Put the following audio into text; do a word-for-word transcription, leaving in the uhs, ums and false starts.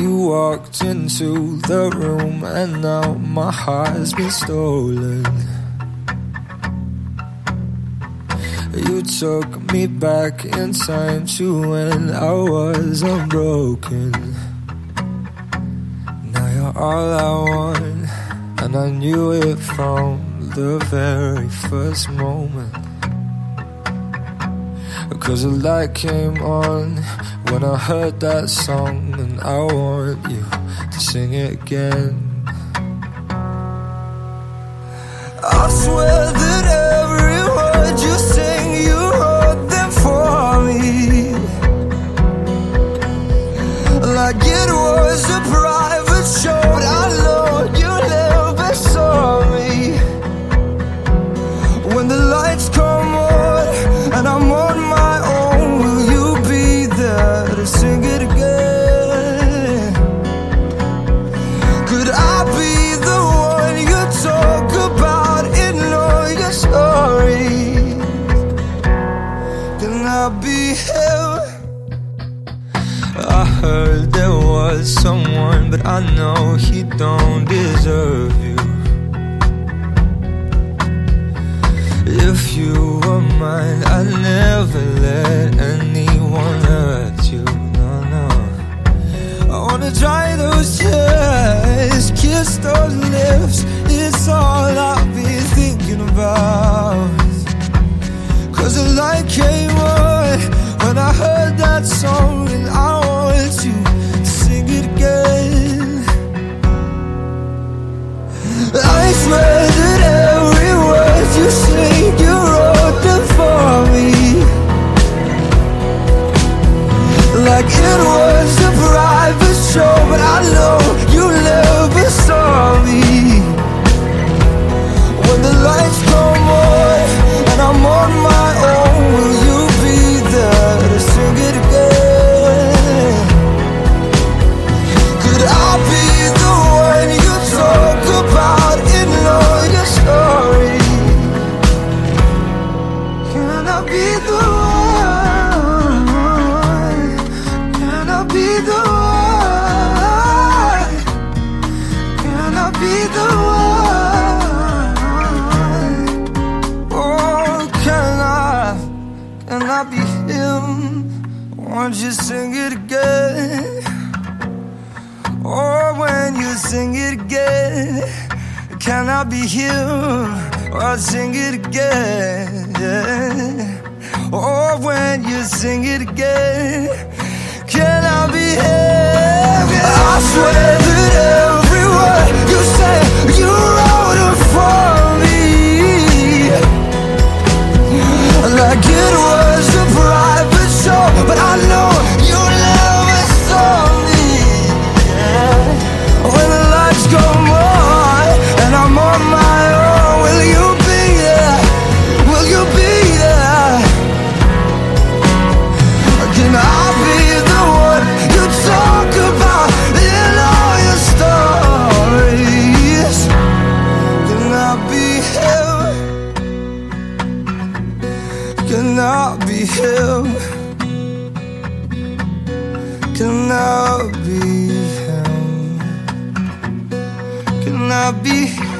You walked into the room and now my heart's been stolen. You took me back in time to when I was unbroken. Now you're all I want, and I knew it from the very first moment. Cause the light came on when I heard that song, and I want you to sing it again. I swear that every word you sing, you wrote them for me, like it was a private show. I know you never saw me. When the lights come on and I'm on my own, will you be there to sing it again? Could I be the one you talk about in all your stories? Can I be him? I heard there was someone, but I know he don't deserve you. If you were mine, I'd never let anyone hurt you. No, no. I wanna dry those tears, kiss those lips. It's all I've been thinking about. Cause the light came on when I heard that song, and I want you to sing it again. I swear that every word you sing, you wrote them for me, like it was a private show. But I know you never saw me. When the lights come on and I'm on my own, will you be there to sing it again? Could I be the one you talk about in all your stories? Can I be the one? Can I be the one? Can I be the one? Oh, can I? Can I be him? Won't you sing it again? Oh, when you sing it again, can I be him? Oh, sing it again. Oh, when you sing it again, can I be him? I swear that every word you say, you wrote it for me, like it was a private show. But I know you never saw me. When the lights come on and I'm on my own, will you be there? Will you be there? Can I be the one you talk about in all your stories? Can I be him? Can I be him? Can I be him? Can I be